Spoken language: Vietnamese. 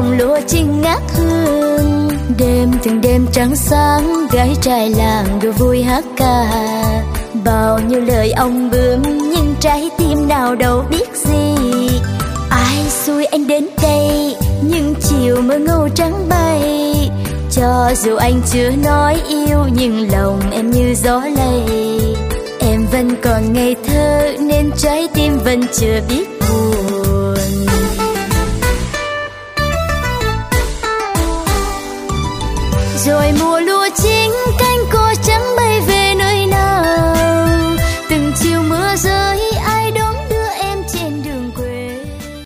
đồng lúa chín ngát hương. Đêm từng đêm trắng sáng, gái trai làng đùa vui hát ca. Bao nhiêu lời ông bướm, nhưng trái tim nào đâu biết gì. Ai xui anh đến đây, nhưng chiều mơ ngâu trắng bay. Cho dù anh chưa nói yêu, nhưng lòng em như gió lay. Em vẫn còn ngây thơ, nên trái tim vẫn chưa biết buồn. Rồi mùa lúa chín